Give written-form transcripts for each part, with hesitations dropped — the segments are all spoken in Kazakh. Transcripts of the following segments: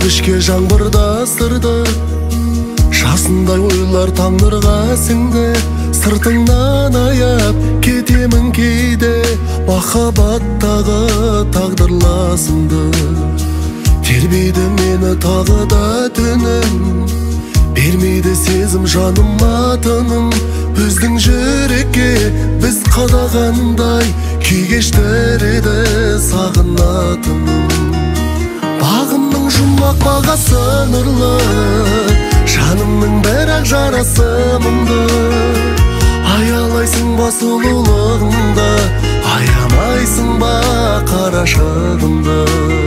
кешке жаңбырда сырды, жасындай ойлар таңдырға сіңді. Сыртыңнан аяп кетемін кейде, махаббаттағы тағдырласымды. Тербейді мені тағы да түнім, бермейді сезім жаныма тыным. Біздің жүрекке біз қадағандай, күй кештіреді сағынатыным. Бағымның жұмбақ бағасы нұрлы, жанымның бірақ жарасы мұңды. Аялайсың ба сұлулығымды, аямайсың ба қарашығымды.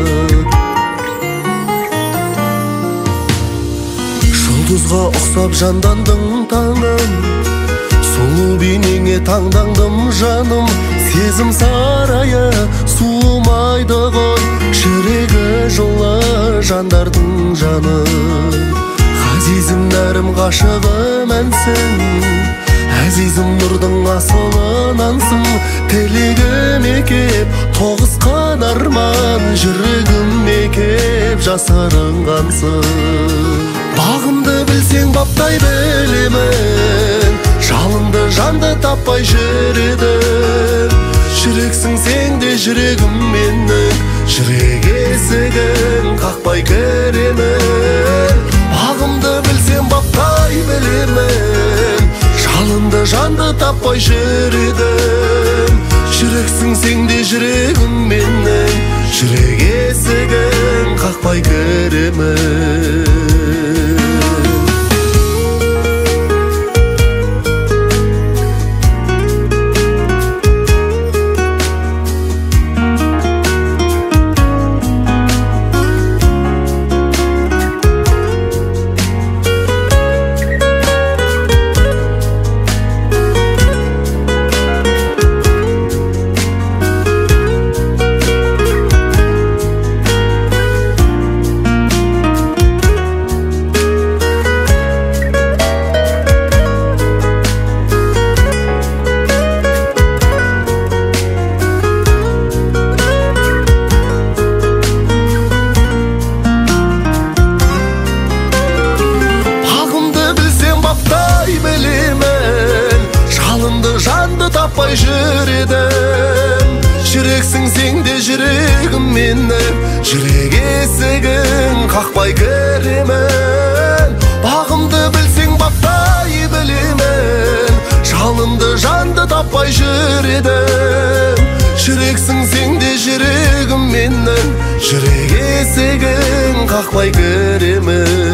Жұлдызға ұқсап жандандың таңым, сұлу бейнеңе таңдандым жаным. Сезім сарайы суымайды ғой, жүрегі жылы жандардың жаны. Ғазизім нәрім ғашығым әнсің, әзизім нұрдың асылынансың. Тілегіме кеп тоғысқан арман, жүрегіме кеп жасырынғансың. Бағымды білсең баптай білемін, жалынды жанды таппай жүредім. Жүрексің сен де жүрегім менің, жүрек есігін қақпай кіремін. Бағымды білсең баптай білемін, жалынды жанды таппай жүредім. Жүрексің сен де жүрегім менің, жүрек есігін қақпай кіремін. Таппай жүредім, жүрексің сен де жүрегім менің, жүрек есігін қақпай кіремін. Бағымды білсең баптай білемін, жалынды жанды таппай жүредім. Жүрексің сен де жүрегім менің, жүрек есігін қақпай кіремін.